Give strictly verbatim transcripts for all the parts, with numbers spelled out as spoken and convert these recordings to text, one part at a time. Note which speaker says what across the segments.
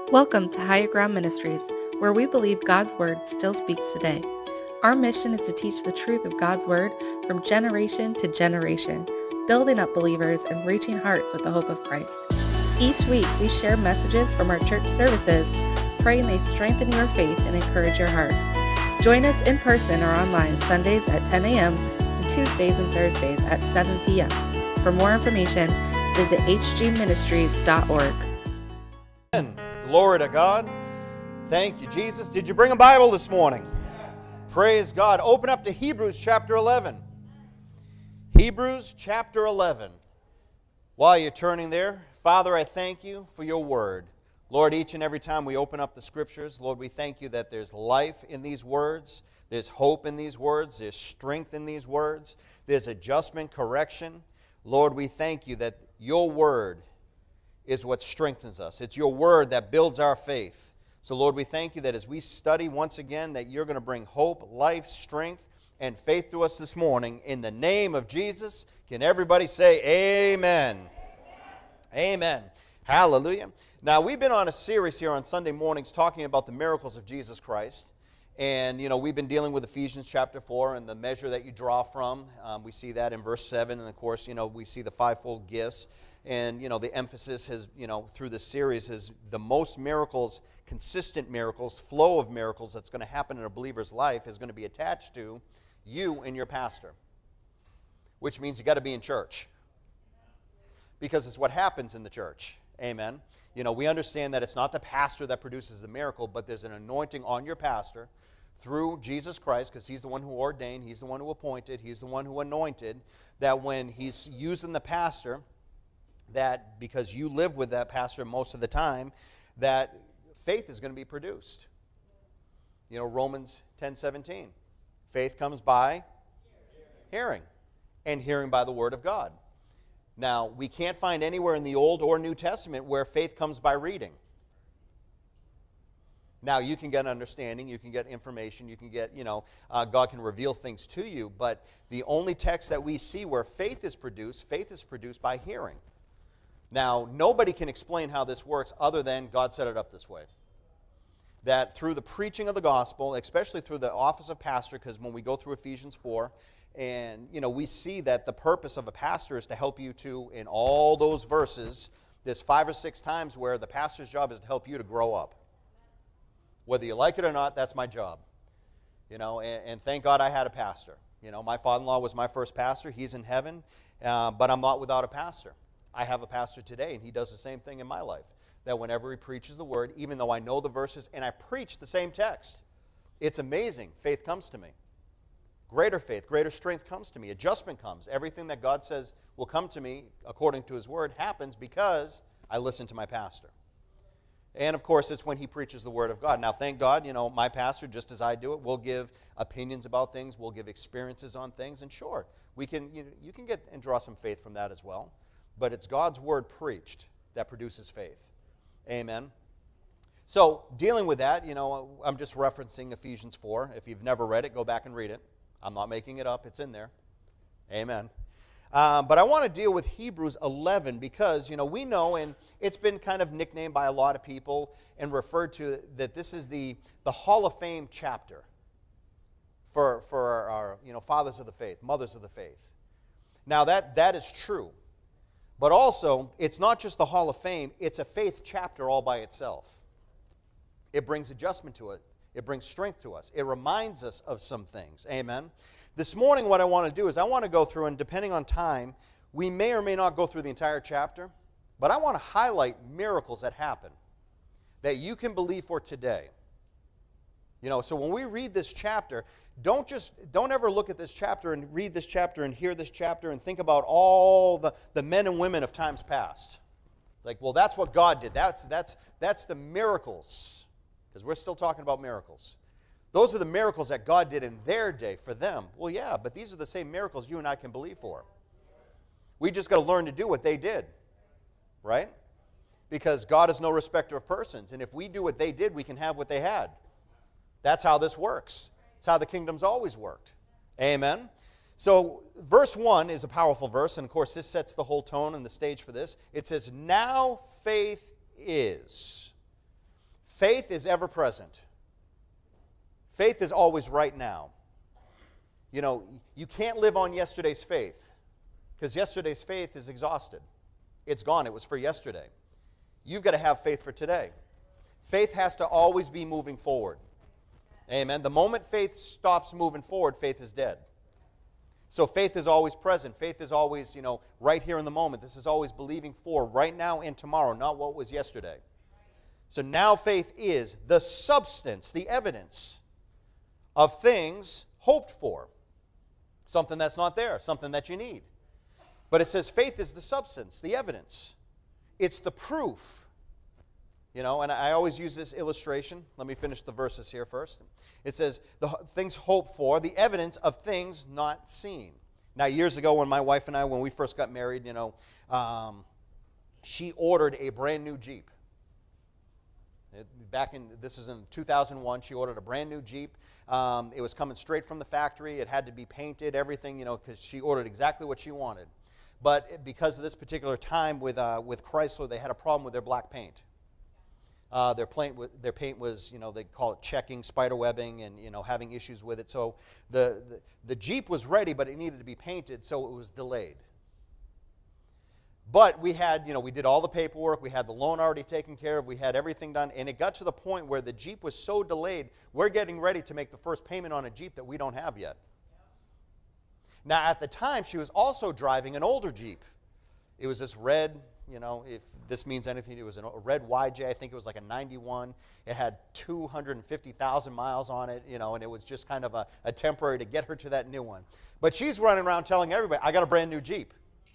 Speaker 1: Welcome to Higher Ground Ministries, where we believe God's Word still speaks today. Our mission is to teach the truth of God's Word from generation to generation, building up believers and reaching hearts with the hope of Christ. Each week, we share messages from our church services, praying they strengthen your faith and encourage your heart. Join us in person or online Sundays at ten a.m. and Tuesdays and Thursdays at seven p.m. For more information, visit h g ministries dot org.
Speaker 2: Glory to God. Thank you, Jesus. Did you bring a Bible this morning? Praise God. Open up to Hebrews chapter eleven. Hebrews chapter eleven. While you're turning there, Father, I thank you for your word. Lord, each and every time we open up the scriptures, Lord, we thank you that there's life in these words, there's hope in these words, there's strength in these words, there's adjustment, correction. Lord, we thank you that your word is what strengthens us. It's your word that builds our faith. So, Lord, we thank you that as we study once again, that you're going to bring hope, life, strength, and faith to us this morning. In the name of Jesus, can everybody say amen? Amen. Amen. Hallelujah. Now, we've been on a series here on Sunday mornings talking about the miracles of Jesus Christ. And, you know, we've been dealing with Ephesians chapter four and the measure that you draw from. Um, we see that in verse seven. And, of course, you know, we see the fivefold gifts. And, you know, the emphasis has, you know, through this series is the most miracles, consistent miracles, flow of miracles that's going to happen in a believer's life is going to be attached to you and your pastor. Which means you got to be in church. Because it's what happens in the church. Amen. You know, we understand that it's not the pastor that produces the miracle, but there's an anointing on your pastor through Jesus Christ, because he's the one who ordained, he's the one who appointed, he's the one who anointed, that when he's using the pastor, that because you live with that pastor most of the time, that faith is going to be produced. You know, Romans ten seventeen. Faith comes by hearing, and hearing by the word of God. Now, we can't find anywhere in the Old or New Testament where faith comes by reading. Now, you can get understanding, you can get information, you can get, you know, uh, God can reveal things to you, but the only text that we see where faith is produced, faith is produced by hearing. Now, nobody can explain how this works other than God set it up this way. That through the preaching of the gospel, especially through the office of pastor, because when we go through Ephesians four, and, you know, we see that the purpose of a pastor is to help you to, in all those verses, there's five or six times where the pastor's job is to help you to grow up. Whether you like it or not, that's my job. You know, and, and thank God I had a pastor. You know, my father-in-law was my first pastor. He's in heaven, uh, but I'm not without a pastor. I have a pastor today, and he does the same thing in my life. That whenever he preaches the word, even though I know the verses, and I preach the same text, it's amazing. Faith comes to me. Greater faith, greater strength comes to me. Adjustment comes. Everything that God says will come to me according to his word happens because I listen to my pastor. And, of course, it's when he preaches the word of God. Now, thank God, you know, my pastor, just as I do it, will give opinions about things, will give experiences on things, and sure, we can, you know, you can get and draw some faith from that as well. But it's God's word preached that produces faith. Amen. So, dealing with that, you know, I'm just referencing Ephesians four. If you've never read it, go back and read it. I'm not making it up. It's in there. Amen. Uh, but I want to deal with Hebrews eleven because, you know, we know, and it's been kind of nicknamed by a lot of people and referred to that this is the, the Hall of Fame chapter for, for our, our, you know, fathers of the faith, mothers of the faith. Now, that that is true. But also, it's not just the Hall of Fame, it's a faith chapter all by itself. It brings adjustment to it. It brings strength to us. It reminds us of some things. Amen. This morning, what I want to do is I want to go through, and depending on time, we may or may not go through the entire chapter, but I want to highlight miracles that happen that you can believe for today. You know, so when we read this chapter, don't just, don't ever look at this chapter and read this chapter and hear this chapter and think about all the, the men and women of times past. Like, well, that's what God did. That's, that's, that's the miracles. Because we're still talking about miracles. Those are the miracles that God did in their day for them. Well, yeah, but these are the same miracles you and I can believe for. We just got to learn to do what they did. Right? Because God is no respecter of persons. And if we do what they did, we can have what they had. That's how this works. It's how the kingdom's always worked. Amen. So verse one is a powerful verse, and of course this sets the whole tone and the stage for this. It says, now faith is. Faith is ever present. Faith is always right now. You know, you can't live on yesterday's faith because yesterday's faith is exhausted. It's gone. It was for yesterday. You've got to have faith for today. Faith has to always be moving forward. Amen. The moment faith stops moving forward, faith is dead. So faith is always present. Faith is always, you know, right here in the moment. This is always believing for right now and tomorrow, not what was yesterday. So now faith is the substance, the evidence of things hoped for. Something that's not there, something that you need. But it says faith is the substance, the evidence. It's the proof. You know, and I always use this illustration. Let me finish the verses here first. It says, the things hoped for, the evidence of things not seen. Now, years ago when my wife and I, when we first got married, you know, um, she ordered a brand new Jeep. It, back in, this was in two thousand one, she ordered a brand new Jeep. Um, it was coming straight from the factory. It had to be painted, everything, you know, because she ordered exactly what she wanted. But because of this particular time with, uh, with Chrysler, they had a problem with their black paint. Uh, their, paint, their paint was, you know, they call it checking, spider webbing, and, you know, having issues with it. So the, the, the Jeep was ready, but it needed to be painted, so it was delayed. But we had, you know, we did all the paperwork. We had the loan already taken care of. We had everything done. And it got to the point where the Jeep was so delayed, we're getting ready to make the first payment on a Jeep that we don't have yet. Now, at the time, she was also driving an older Jeep. It was this red, you know, if this means anything, it was a red Y J. I think it was like a ninety-one. It had two hundred fifty thousand miles on it, you know, and it was just kind of a, a temporary to get her to that new one. But she's running around telling everybody, I got a brand new Jeep.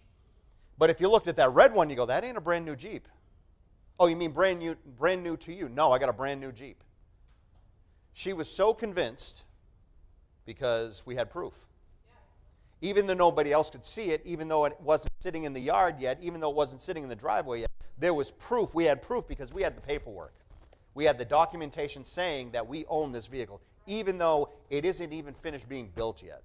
Speaker 2: But if you looked at that red one, you go, that ain't a brand new Jeep. Oh, you mean brand new, brand new to you? No, I got a brand new Jeep. She was so convinced because we had proof. Even though nobody else could see it, even though it wasn't sitting in the yard yet, even though it wasn't sitting in the driveway yet, there was proof. We had proof because we had the paperwork. We had the documentation saying that we own this vehicle, even though it isn't even finished being built yet.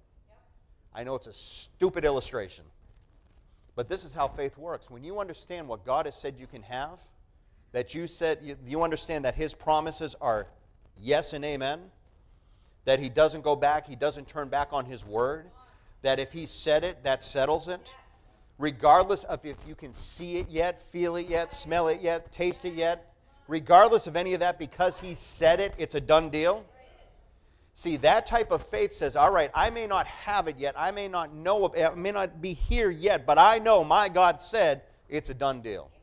Speaker 2: I know it's a stupid illustration, but this is how faith works. When you understand what God has said you can have, that you said, you, you understand that His promises are yes and amen, that He doesn't go back, He doesn't turn back on His word, that if He said it, that settles it. Regardless of if you can see it yet, feel it yet, smell it yet, taste it yet, regardless of any of that, because He said it, it's a done deal. See, that type of faith says, all right, I may not have it yet, I may not know, I may not be here yet, but I know my God said it's a done deal.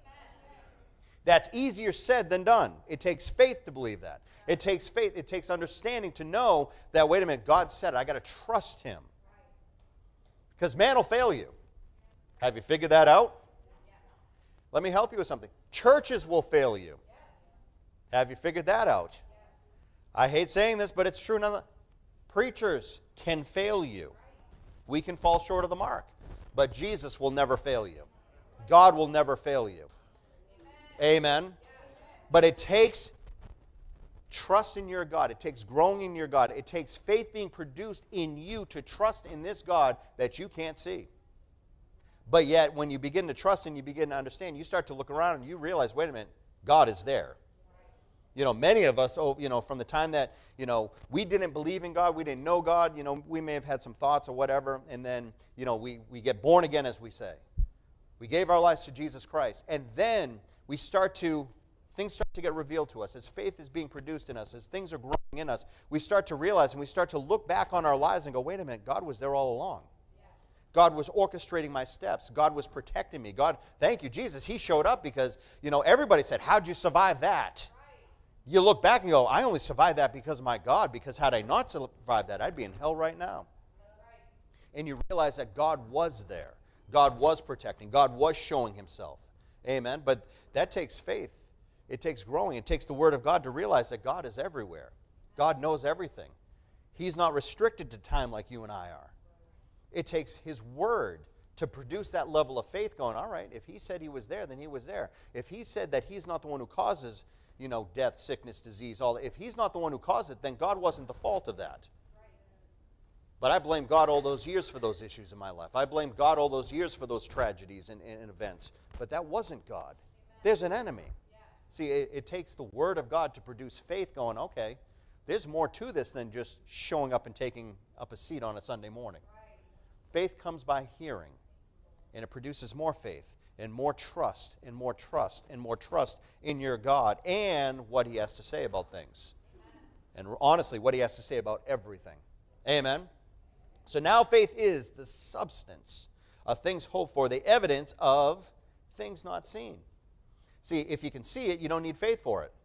Speaker 2: That's easier said than done. It takes faith to believe that. It takes faith, it takes understanding to know that, wait a minute, God said it, I got to trust Him. Because man will fail you. Have you figured that out? Yes. Let me help you with something. Churches will fail you. Yes. Have you figured that out? Yes. I hate saying this, but it's true. None. Preachers can fail you. Right. We can fall short of the mark. But Jesus will never fail you. God will never fail you. Amen. Amen. But it takes trust in your God. It takes growing in your God. It takes faith being produced in you to trust in this God that you can't see. But yet, when you begin to trust and you begin to understand, you start to look around and you realize, wait a minute, God is there. You know, many of us, oh, you know, from the time that, you know, we didn't believe in God, we didn't know God, you know, we may have had some thoughts or whatever, and then, you know, we, we get born again, as we say. We gave our lives to Jesus Christ, and then we start to Things start to get revealed to us. As faith is being produced in us, as things are growing in us, we start to realize and we start to look back on our lives and go, wait a minute, God was there all along. Yes. God was orchestrating my steps. God was protecting me. God, thank you, Jesus. He showed up because, you know, everybody said, how'd you survive that? Right. You look back and go, I only survived that because of my God, because had I not survived that, I'd be in hell right now. That's right. And you realize that God was there. God was protecting. God was showing Himself. Amen. But that takes faith. It takes growing. It takes the Word of God to realize that God is everywhere. God knows everything. He's not restricted to time like you and I are. It takes His Word to produce that level of faith going, all right, if He said He was there, then He was there. If He said that He's not the one who causes, you know, death, sickness, disease, all that, if He's not the one who caused it, then God wasn't the fault of that. But I blame God all those years for those issues in my life. I blame God all those years for those tragedies and, and events. But that wasn't God. There's an enemy. See, it, it takes the Word of God to produce faith going, okay, there's more to this than just showing up and taking up a seat on a Sunday morning. Right. Faith comes by hearing, and it produces more faith and more trust and more trust and more trust in your God and what He has to say about things. Amen. And honestly, what He has to say about everything. Amen? So now faith is the substance of things hoped for, the evidence of things not seen. See, if you can see it, you don't need faith for it.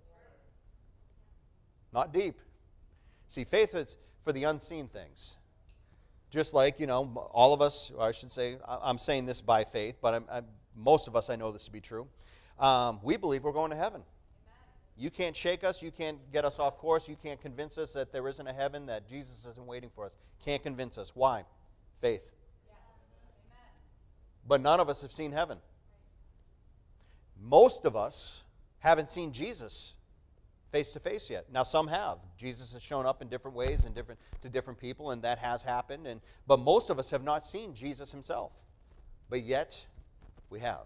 Speaker 2: Not deep. See, faith is for the unseen things. Just like, you know, all of us, or I should say, I'm saying this by faith, but I'm, I'm, most of us, I know this to be true. Um, we believe we're going to heaven. Amen. You can't shake us. You can't get us off course. You can't convince us that there isn't a heaven, that Jesus isn't waiting for us. Can't convince us. Why? Faith. Yes. Amen. But none of us have seen heaven. Most of us haven't seen Jesus face to face yet. Now some have. Jesus has shown up in different ways and different to different people, and that has happened. And but most of us have not seen Jesus Himself. But yet we have.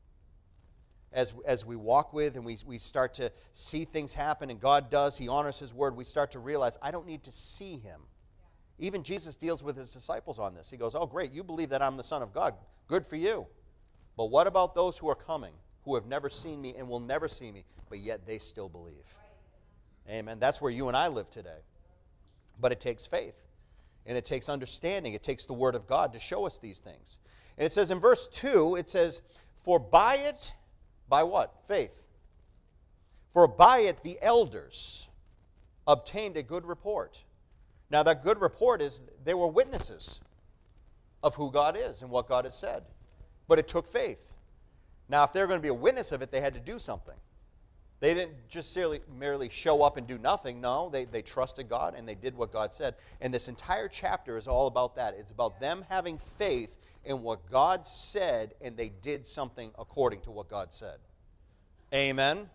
Speaker 2: As, as we walk with and we, we start to see things happen, and God does, He honors His word, we start to realize, I don't need to see Him. Yeah. Even Jesus deals with His disciples on this. He goes, oh great, you believe that I'm the Son of God. Good for you. But what about those who are coming, who have never seen me and will never see me, but yet they still believe? Right. Amen. That's where you and I live today. But it takes faith. And it takes understanding. It takes the Word of God to show us these things. And it says in verse two, it says, for by it, by what? Faith. For by it the elders obtained a good report. Now that good report is they were witnesses of who God is and what God has said. But it took faith. Now if they were going to be a witness of it, they had to do something. They didn't just merely show up and do nothing. No, they, they trusted God and they did what God said. And this entire chapter is all about that. It's about them having faith in what God said, and they did something according to what God said. Amen?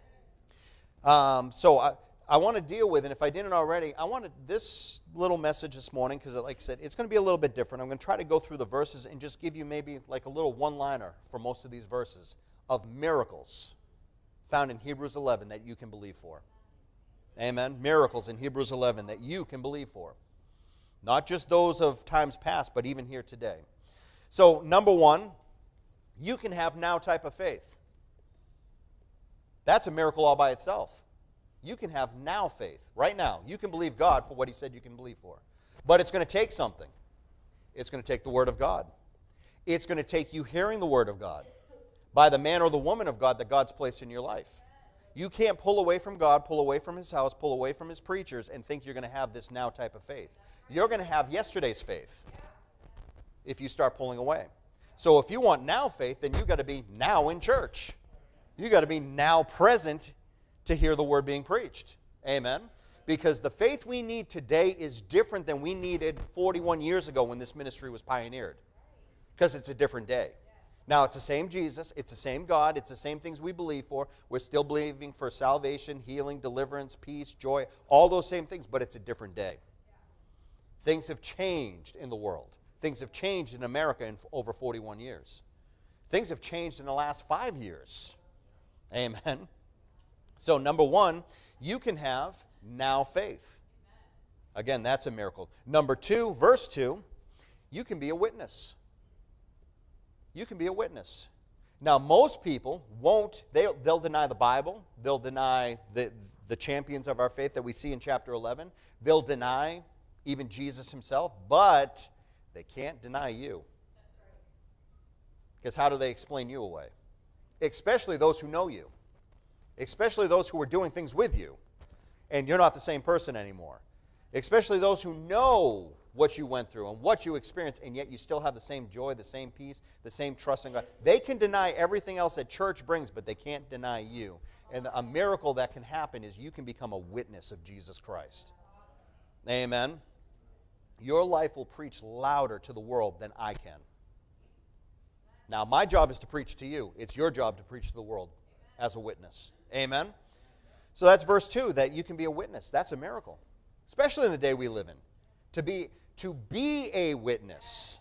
Speaker 2: Um, so I, I want to deal with, and if I didn't already, I wanted this little message this morning, because like I said, it's going to be a little bit different. I'm going to try to go through the verses and just give you maybe like a little one-liner for most of these verses of miracles found in Hebrews eleven that you can believe for. Amen? Miracles in Hebrews eleven that you can believe for. Not just those of times past, but even here today. So, number one, you can have now type of faith. That's a miracle all by itself. You can have now faith, right now. You can believe God for what He said you can believe for. But it's going to take something. It's going to take the Word of God. It's going to take you hearing the Word of God by the man or the woman of God that God's placed in your life. You can't pull away from God, pull away from His house, pull away from His preachers, and think you're going to have this now type of faith. You're going to have yesterday's faith if you start pulling away. So if you want now faith, then you've got to be now in church. You've got to be now present to hear the word being preached. Amen? Because the faith we need today is different than we needed forty-one years ago when this ministry was pioneered. Because it's a different day. Now, it's the same Jesus, it's the same God, it's the same things we believe for. We're still believing for salvation, healing, deliverance, peace, joy, all those same things, but it's a different day. Things have changed in the world. Things have changed in America in over forty-one years. Things have changed in the last five years. Amen. So, number one, you can have now faith. Again, that's a miracle. Number two, verse two, you can be a witness. You can be a witness. Now, most people won't, they'll, they'll deny the Bible. They'll deny the, the champions of our faith that we see in chapter eleven. They'll deny even Jesus Himself, but they can't deny you. Because how do they explain you away? Especially those who know you. Especially those who are doing things with you. And you're not the same person anymore. Especially those who know what you went through and what you experienced, and yet you still have the same joy, the same peace, the same trust in God. They can deny everything else that church brings, but they can't deny you. And a miracle that can happen is you can become a witness of Jesus Christ. Amen. Your life will preach louder to the world than I can. Now, my job is to preach to you. It's your job to preach to the world as a witness. Amen? So that's verse two, that you can be a witness. That's a miracle, especially in the day we live in. To be, to be a witness,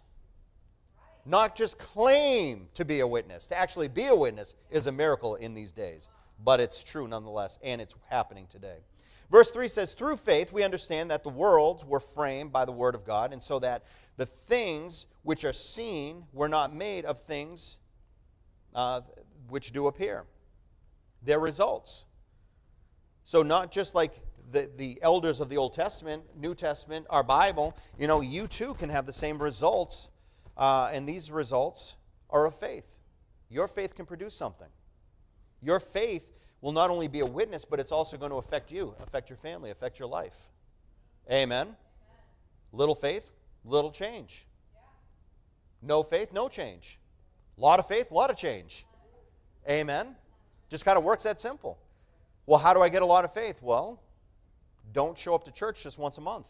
Speaker 2: not just claim to be a witness. To actually be a witness is a miracle in these days. but it's true nonetheless, and it's happening today. Verse three says, through faith we understand that the worlds were framed by the word of God, and so that the things which are seen were not made of things uh, which do appear. They're results. So not just like the, the elders of the Old Testament, New Testament, our Bible, you know, you too can have the same results, uh, and these results are of faith. Your faith can produce something. Your faith will not only be a witness, but it's also going to affect you, affect your family, affect your life. Amen? Amen. Little faith, little change. Yeah. No faith, no change. A lot of faith, a lot of change. Amen? Just kind of works that simple. Well, how do I get a lot of faith? Well, don't show up to church just once a month.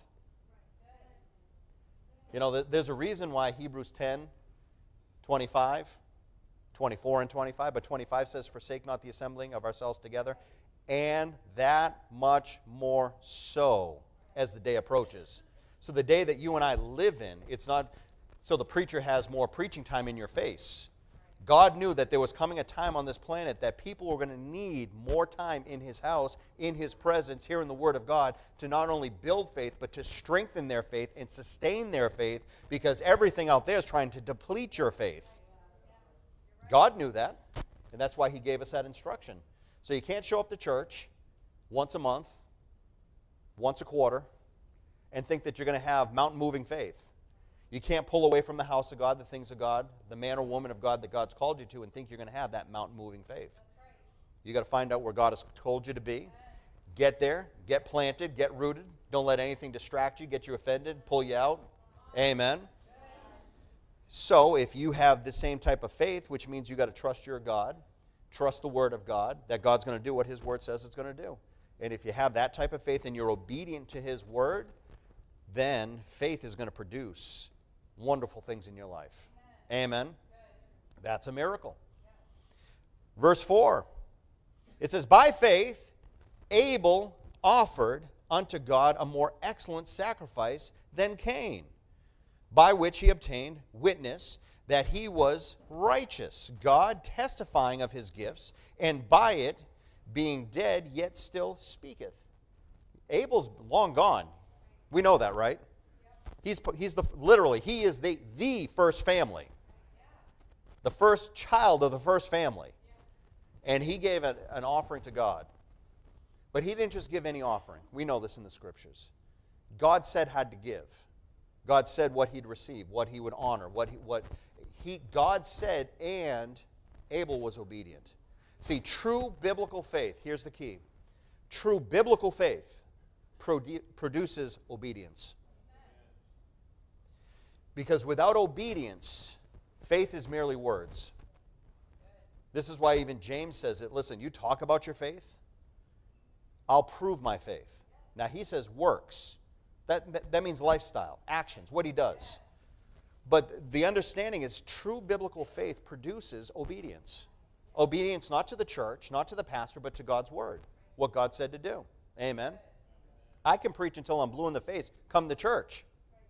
Speaker 2: You know, there's a reason why Hebrews ten, twenty-five, twenty-four and twenty-five, but twenty-five says, forsake not the assembling of ourselves together, and that much more so as the day approaches. So the day that you and I live in, it's not so the preacher has more preaching time in your face. God knew that there was coming a time on this planet that people were going to need more time in His house, in His presence, hearing the Word of God, to not only build faith, but to strengthen their faith and sustain their faith, because everything out there is trying to deplete your faith. God knew that, and that's why He gave us that instruction. So you can't show up to church once a month, once a quarter, and think that you're going to have mountain-moving faith. You can't pull away from the house of God, the things of God, the man or woman of God that God's called you to, and think you're going to have that mountain-moving faith. You've got to find out where God has told you to be. Get there, get planted, get rooted. Don't let anything distract you, get you offended, pull you out. Amen. So if you have the same type of faith, which means you've got to trust your God, trust the Word of God, that God's going to do what His Word says it's going to do. And if you have that type of faith and you're obedient to His Word, then faith is going to produce wonderful things in your life. Amen. Amen. That's a miracle. Verse four, it says, by faith Abel offered unto God a more excellent sacrifice than Cain, by which he obtained witness that he was righteous, God testifying of his gifts, and by it, being dead, yet still speaketh. Abel's long gone. We know that, right? He's, he's the, literally, he is the, the first family. The first child of the first family. And he gave a, an offering to God. But he didn't just give any offering. We know this in the Scriptures. God said had to give. God said what he'd receive, what he would honor, what he, what he, God said, and Abel was obedient. See, true biblical faith, here's the key. True biblical faith produ- produces obedience. Because without obedience, faith is merely words. This is why even James says it. Listen, you talk about your faith, I'll prove my faith. Now he says works. That, that, that means lifestyle, actions, what he does. But the understanding is true biblical faith produces obedience. Obedience not to the church, not to the pastor, but to God's word. What God said to do. Amen. I can preach until I'm blue in the face. Come to church.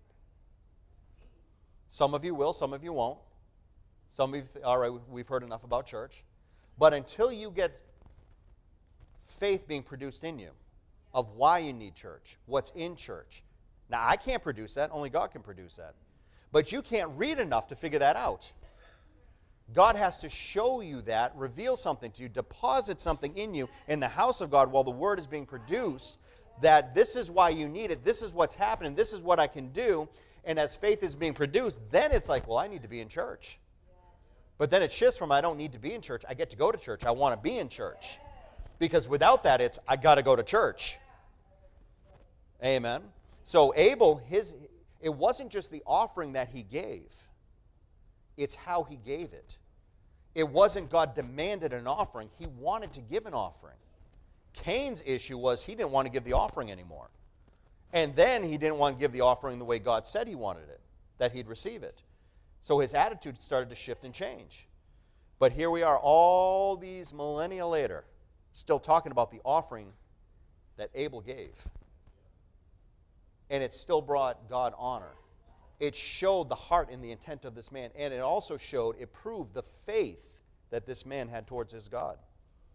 Speaker 2: Some of you will, some of you won't. Some of you, th- all right, we've heard enough about church. But until you get faith being produced in you of why you need church, what's in church. Now, I can't produce that. Only God can produce that. But you can't read enough to figure that out. God has to show you that, reveal something to you, deposit something in you in the house of God while the word is being produced, that this is why you need it, this is what's happening, this is what I can do. And as faith is being produced, then it's like, well, I need to be in church. But then it shifts from I don't need to be in church, I get to go to church, I want to be in church. Because without that, it's I got to go to church. Amen. So Abel, his it wasn't just the offering that he gave. It's how he gave it. It wasn't God demanded an offering. He wanted to give an offering. Cain's issue was he didn't want to give the offering anymore. And then he didn't want to give the offering the way God said he wanted it, that he'd receive it. So his attitude started to shift and change. But here we are all these millennia later, still talking about the offering that Abel gave. And it still brought God honor. It showed the heart and the intent of this man. And it also showed, it proved the faith that this man had towards his God.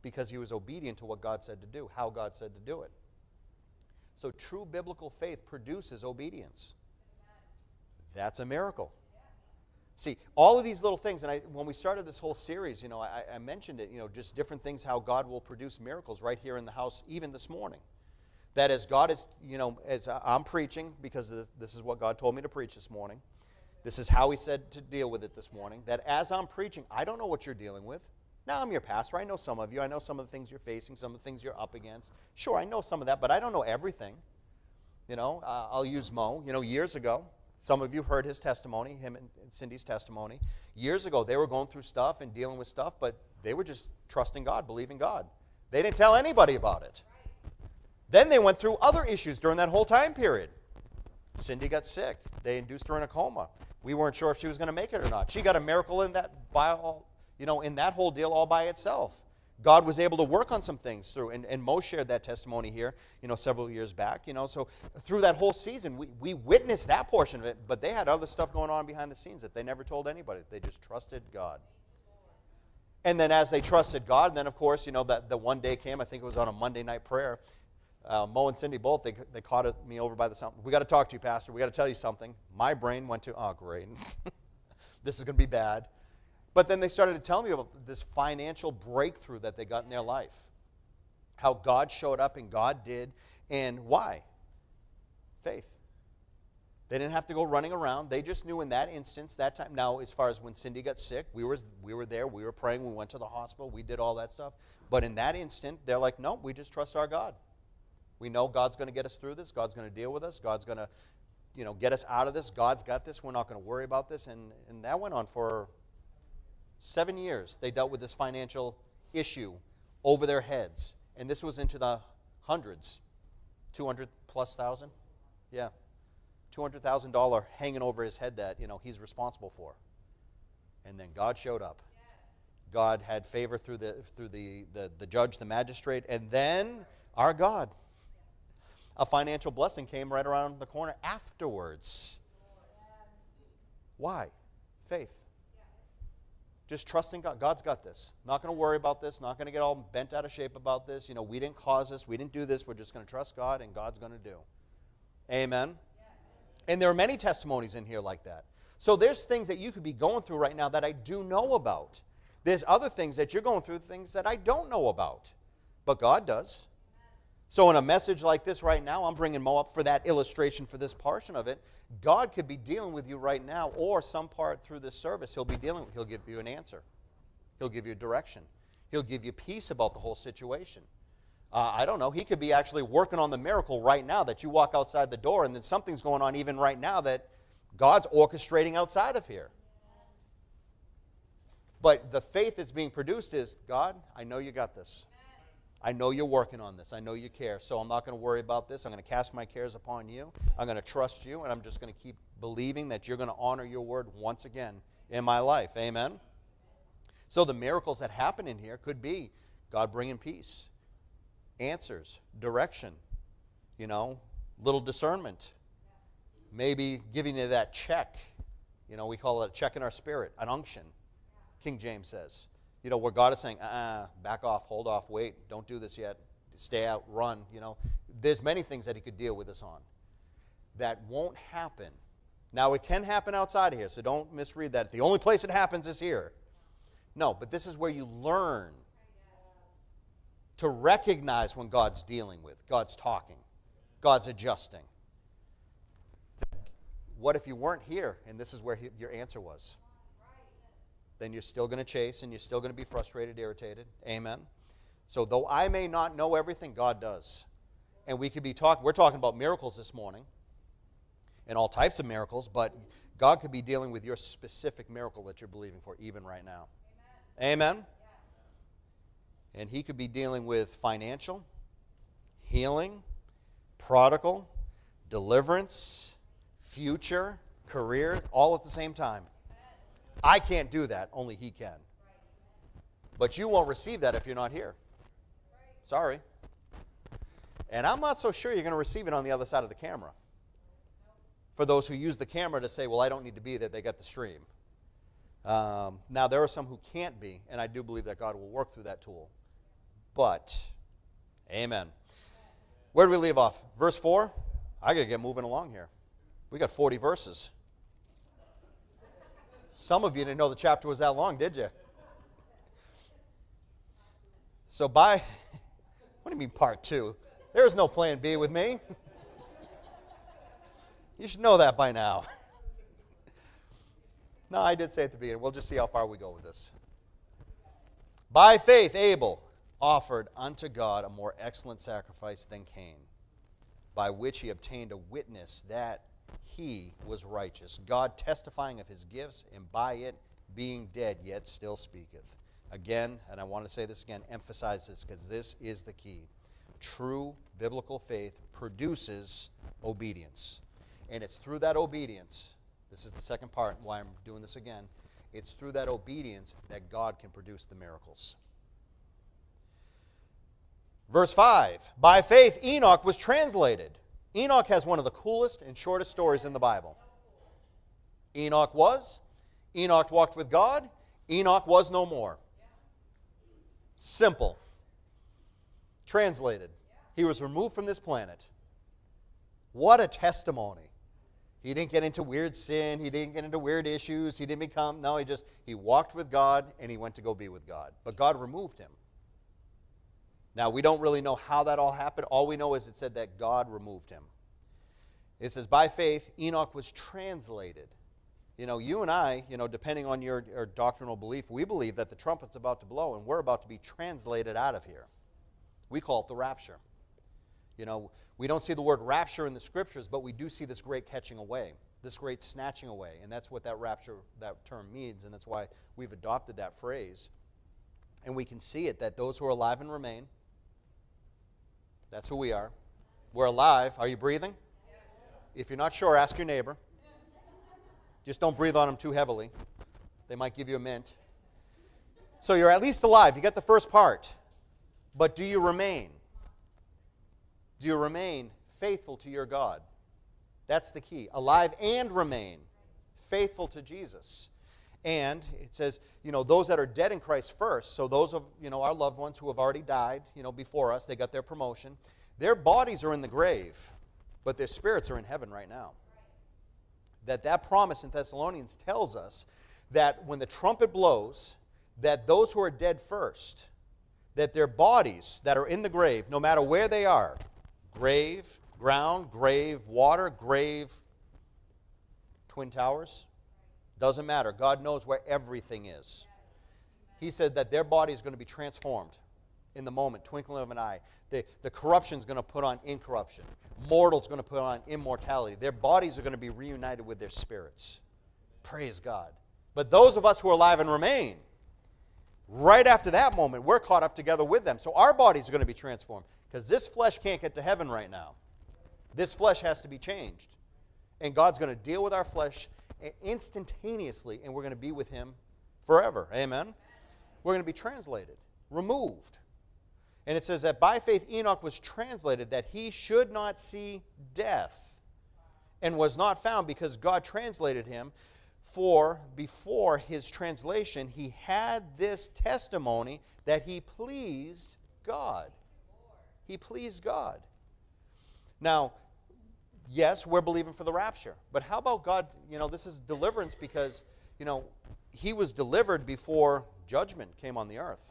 Speaker 2: because he was obedient to what God said to do, how God said to do it. So true biblical faith produces obedience. That's a miracle. See, all of these little things, and I, when we started this whole series, you know, I, I mentioned it, you know, just different things, how God will produce miracles right here in the house, even this morning. That as God is, you know, as I'm preaching, because this, this is what God told me to preach this morning, this is how he said to deal with it this morning, that as I'm preaching, I don't know what you're dealing with. Now, I'm your pastor. I know some of you. I know some of the things you're facing, some of the things you're up against. Sure, I know some of that, but I don't know everything. You know, uh, I'll use Mo. You know, years ago, some of you heard his testimony, him and Cindy's testimony. Years ago, they were going through stuff and dealing with stuff, but they were just trusting God, believing God. They didn't tell anybody about it. Then they went through other issues during that whole time period. Cindy got sick. They induced her in a coma. We weren't sure if she was going to make it or not. She got a miracle in that, by all, you know, in that whole deal all by itself. God was able to work on some things through, and, and Mo shared that testimony here, you know, several years back, you know, so through that whole season, we, we witnessed that portion of it, but they had other stuff going on behind the scenes that they never told anybody. They just trusted God. And then as they trusted God, then of course, you know, that the one day came, I think it was on a Monday night prayer, uh, Mo and Cindy both, they, they caught it, me over by the something. We got to talk to you, Pastor. We got to tell you something. My brain went to, oh, great. This is going to be bad. But then they started to tell me about this financial breakthrough that they got in their life. How God showed up and God did. And why? Faith. They didn't have to go running around. They just knew in that instance, that time. Now, as far as when Cindy got sick, we were, we were there. We were praying. We went to the hospital. We did all that stuff. But in that instant, they're like, no, we just trust our God. We know God's going to get us through this. God's going to deal with us. God's going to, you know, get us out of this. God's got this. We're not going to worry about this. And, and that went on for Seven years they dealt with this financial issue over their heads. And this was into the hundreds. two hundred plus thousand? Yeah. two hundred thousand dollars hanging over his head that, you know, he's responsible for. And then God showed up. Yes. God had favor through the through the, the, the judge, the magistrate, and then our God. A financial blessing came right around the corner afterwards. Why? Faith. Just trusting God. God's got this. Not going to worry about this. Not going to get all bent out of shape about this. You know, we didn't cause this. We didn't do this. We're just going to trust God, and God's going to do. Amen? Yes. And there are many testimonies in here like that. So there's things that you could be going through right now that I do know about. There's other things that you're going through, things that I don't know about. But God does. So in a message like this right now, I'm bringing Mo up for that illustration for this portion of it. God could be dealing with you right now, or some part through this service, he'll be dealing with, he'll give you an answer. He'll give you direction. He'll give you peace about the whole situation. Uh, I don't know, he could be actually working on the miracle right now that you walk outside the door and then something's going on even right now that God's orchestrating outside of here. But the faith that's being produced is, God, I know you got this. I know you're working on this. I know you care. So I'm not going to worry about this. I'm going to cast my cares upon you. I'm going to trust you, and I'm just going to keep believing that you're going to honor your word once again in my life. Amen? So the miracles that happen in here could be God bringing peace, answers, direction, you know, little discernment, maybe giving you that check. You know, we call it a check in our spirit, an unction, King James says. You know, where God is saying, uh-uh, back off, hold off, wait, don't do this yet, stay out, run, you know. There's many things that he could deal with us on. That won't happen. Now, it can happen outside of here, so don't misread that. The only place it happens is here. No, but this is where you learn to recognize when God's dealing with, God's talking, God's adjusting. What if you weren't here, and this is where he, your answer was? Then you're still going to chase, and you're still going to be frustrated, irritated. Amen? So though I may not know everything, God does. And we could be talking, we're talking about miracles this morning, and all types of miracles, but God could be dealing with your specific miracle that you're believing for even right now. Amen? Amen? Yes. And he could be dealing with financial, healing, prodigal, deliverance, future, career, all at the same time. I can't do that. Only he can. But you won't receive that if you're not here. Sorry. And I'm not so sure you're going to receive it on the other side of the camera. For those who use the camera to say, well, I don't need to be there, they got the stream. Um, now, there are some who can't be, and I do believe that God will work through that tool. but. Amen. Where do we leave off? Verse four? I got to get moving along here. We got forty verses. Some of you didn't know the chapter was that long, did you? So by, what do you mean part two? There's no plan B with me. You should know that by now. No, I did say at the beginning. We'll just see how far we go with this. By faith, Abel offered unto God a more excellent sacrifice than Cain, by which he obtained a witness that he was righteous, God testifying of his gifts, and by it being dead yet still speaketh. Again, and I want to say this again, emphasize this because this is the key. True biblical faith produces obedience. And it's through that obedience, this is the second part why I'm doing this again, it's through that obedience that God can produce the miracles. Verse five, by faith Enoch was translated. Enoch has one of the coolest and shortest stories in the Bible. Enoch was, Enoch walked with God, Enoch was no more. Simple. Translated. He was removed from this planet. What a testimony. He didn't get into weird sin. He didn't get into weird issues. He didn't become, no, he just, he walked with God and he went to go be with God. But God removed him. Now, we don't really know how that all happened. All we know is it said that God removed him. It says, by faith, Enoch was translated. You know, you and I, you know, depending on your, your doctrinal belief, we believe that the trumpet's about to blow and we're about to be translated out of here. We call it the rapture. You know, we don't see the word rapture in the scriptures, but we do see this great catching away, this great snatching away. And that's what that rapture, that term means, and that's why we've adopted that phrase. And we can see it, that those who are alive and remain, that's who we are. We're alive. Are you breathing? If you're not sure, ask your neighbor. Just don't breathe on them too heavily. They might give you a mint. So you're at least alive. You get the first part. But do you remain? Do you remain faithful to your God? That's the key. Alive and remain faithful to Jesus. And it says, you know, those that are dead in Christ first, so those of, you know, our loved ones who have already died, you know, before us, they got their promotion. Their bodies are in the grave, but their spirits are in heaven right now. That that promise in Thessalonians tells us that when the trumpet blows, that those who are dead first, that their bodies that are in the grave, no matter where they are, grave, ground, grave, water, grave, Twin Towers, doesn't matter. God knows where everything is. He said that their body is going to be transformed in the moment, twinkling of an eye. The, the corruption is going to put on incorruption. Mortal is going to put on immortality. Their bodies are going to be reunited with their spirits. Praise God. But those of us who are alive and remain, right after that moment, we're caught up together with them. So our bodies are going to be transformed because this flesh can't get to heaven right now. This flesh has to be changed. And God's going to deal with our flesh instantaneously, and we're going to be with him forever. Amen? We're going to be translated, removed. And it says that by faith Enoch was translated that he should not see death, and was not found because God translated him. For before his translation he had this testimony that he pleased God. He pleased God. Now, yes, we're believing for the rapture. But how about God, you know, this is deliverance because, you know, he was delivered before judgment came on the earth.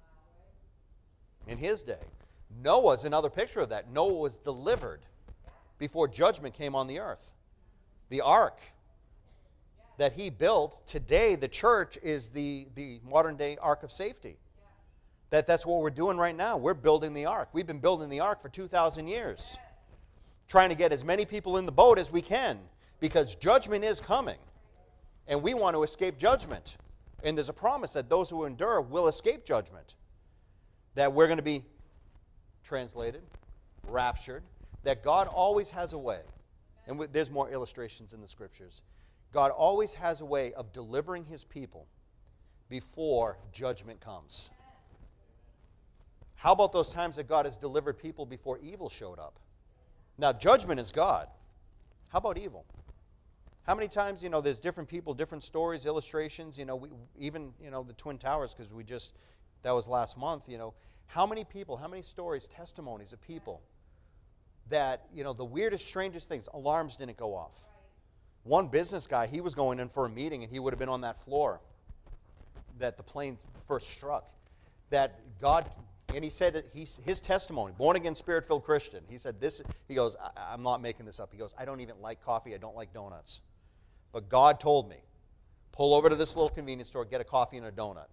Speaker 2: In his day. Noah's another picture of that. Noah was delivered before judgment came on the earth. The ark that he built, today the church is the, the modern day ark of safety. That, that's what we're doing right now. We're building the ark. We've been building the ark for two thousand years. Trying to get as many people in the boat as we can because judgment is coming. And we want to escape judgment. And there's a promise that those who endure will escape judgment. That we're going to be translated, raptured, that God always has a way. And we, there's more illustrations in the scriptures. God always has a way of delivering his people before judgment comes. How about those times that God has delivered people before evil showed up? Now, judgment is God. How about evil? How many times, you know, there's different people, different stories, illustrations, you know, we, even, you know, the Twin Towers, because we just, that was last month, you know, How many people, how many stories, testimonies of people that, you know, the weirdest, strangest things, alarms didn't go off. One business guy, he was going in for a meeting, and he would have been on that floor that the plane first struck. That God, and he said that he, his testimony, born-again, Spirit-filled Christian, he said this, he goes, I, I'm not making this up. He goes, I don't even like coffee, I don't like donuts. But God told me, pull over to this little convenience store, get a coffee and a donut.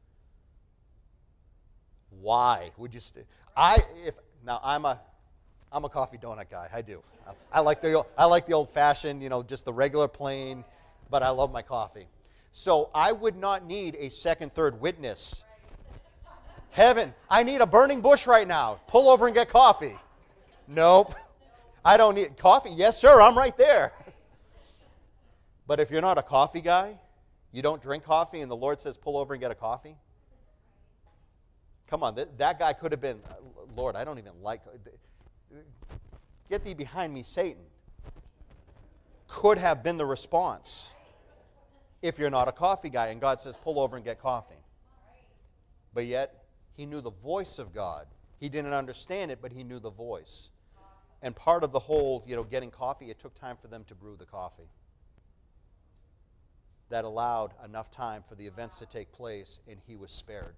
Speaker 2: Why would you? St- I if now I'm a I'm a coffee donut guy. I do. I, I like the I like the old fashioned, you know, just the regular plain. But I love my coffee. So I would not need a second, third witness. Heaven, I need a burning bush right now. Pull over and get coffee. Nope. I don't need coffee. Yes, sir. I'm right there. But if you're not a coffee guy, you don't drink coffee, and the Lord says, pull over and get a coffee. Come on, that, that guy could have been, Lord, I don't even like, get thee behind me, Satan. Could have been the response if you're not a coffee guy. And God says, pull over and get coffee. But yet, he knew the voice of God. He didn't understand it, but he knew the voice. And part of the whole, you know, getting coffee, it took time for them to brew the coffee. That allowed enough time for the events to take place, and he was spared.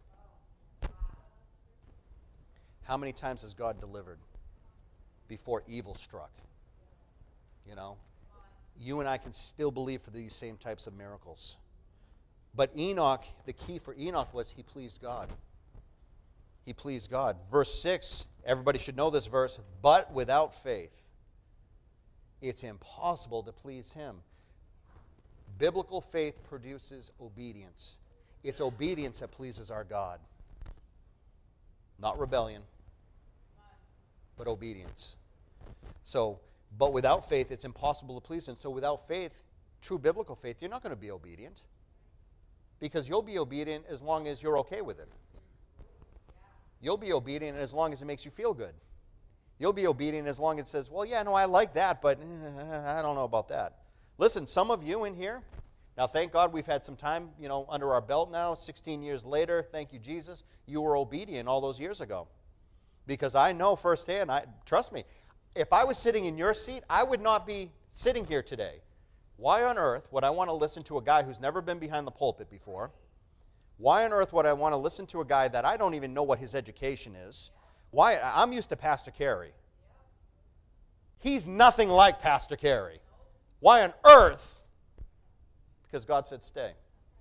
Speaker 2: How many times has God delivered before evil struck? You know, you and I can still believe for these same types of miracles. But Enoch, the key for Enoch was he pleased God. He pleased God. Verse six, everybody should know this verse, but without faith, it's impossible to please him. Biblical faith produces obedience. It's obedience that pleases our God. Not rebellion, but obedience. So, but without faith, it's impossible to please him. So without faith, true biblical faith, you're not going to be obedient. Because you'll be obedient as long as you're okay with it. You'll be obedient as long as it makes you feel good. You'll be obedient as long as it says, well, yeah, no, I like that, but eh, I don't know about that. Listen, some of you in here, now thank God we've had some time, you know, under our belt now, sixteen years later, thank you, Jesus, you were obedient all those years ago. Because I know firsthand, I trust me, if I was sitting in your seat, I would not be sitting here today. Why on earth would I want to listen to a guy who's never been behind the pulpit before? Why on earth would I want to listen to a guy that I don't even know what his education is? Why? I'm used to Pastor Carey. He's nothing like Pastor Carey. Why on earth? Because God said stay.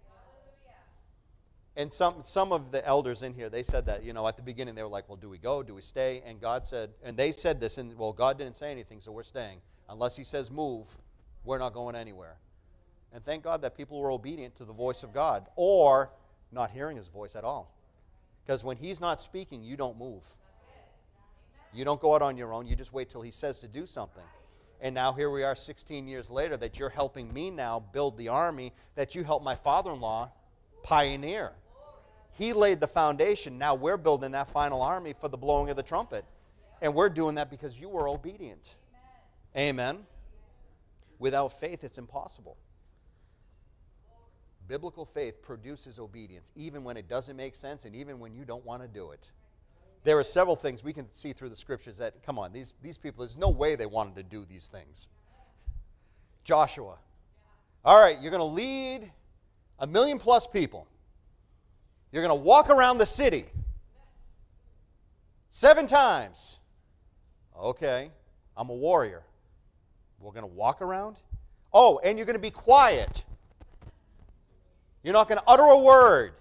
Speaker 2: And some, some of the elders in here, they said that, you know, at the beginning they were like, well, do we go? Do we stay? And God said, and they said this, and well, God didn't say anything, so we're staying. Unless he says move, we're not going anywhere. And thank God that people were obedient to the voice of God, or not hearing his voice at all. Because when he's not speaking, you don't move. You don't go out on your own. You just wait till he says to do something. And now here we are sixteen years later that you're helping me now build the army that you helped my father-in-law pioneer. He laid the foundation. Now we're building that final army for the blowing of the trumpet. And we're doing that because you were obedient. Amen. Amen. Without faith, it's impossible. Biblical faith produces obedience, even when it doesn't make sense and even when you don't want to do it. There are several things we can see through the scriptures that, come on, these, these people, there's no way they wanted to do these things. Joshua. All right, you're going to lead a million plus people. You're going to walk around the city seven times. Okay, I'm a warrior. We're going to walk around? Oh, and you're going to be quiet. You're not going to utter a word.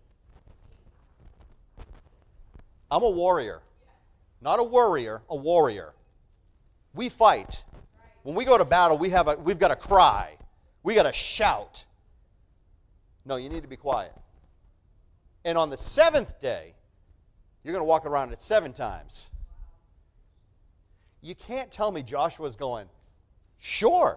Speaker 2: I'm a warrior. Not a worrier, a warrior. We fight. When we go to battle, we have a, we've got to cry. We got to shout. No, you need to be quiet. And on the seventh day, you're going to walk around it seven times. You can't tell me Joshua's going, sure.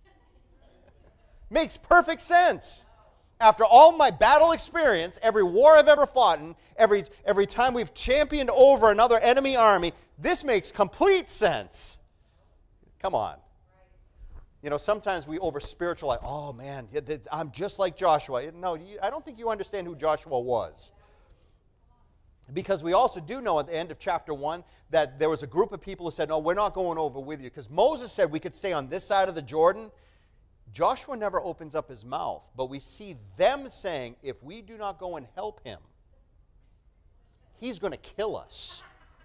Speaker 2: Makes perfect sense. After all my battle experience, every war I've ever fought in, every, every time we've championed over another enemy army, this makes complete sense. Come on. You know, sometimes we over-spiritualize, oh man, I'm just like Joshua. No, I don't think you understand who Joshua was. Because we also do know at the end of chapter one that there was a group of people who said, no, we're not going over with you. Because Moses said we could stay on this side of the Jordan. Joshua never opens up his mouth, but we see them saying, if we do not go and help him, he's going to kill us.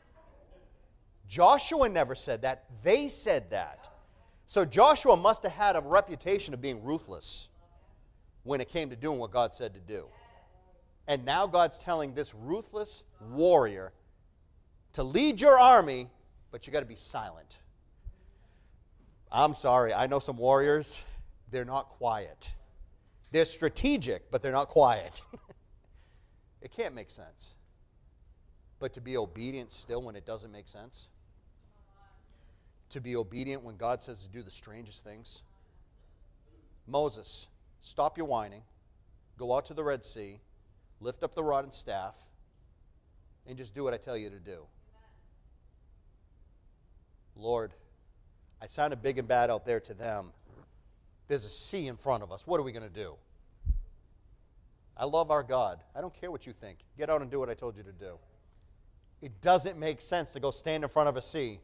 Speaker 2: Joshua never said that. They said that. So Joshua must have had a reputation of being ruthless when it came to doing what God said to do. And now God's telling this ruthless warrior to lead your army, but you got to be silent. I'm sorry, I know some warriors, they're not quiet. They're strategic, but they're not quiet. It can't make sense. But to be obedient still when it doesn't make sense. To be obedient when God says to do the strangest things. Moses, stop your whining. Go out to the Red Sea. Lift up the rod and staff. And just do what I tell you to do. Lord, I sounded big and bad out there to them. There's a sea in front of us. What are we going to do? I love our God. I don't care what you think. Get out and do what I told you to do. It doesn't make sense to go stand in front of a sea.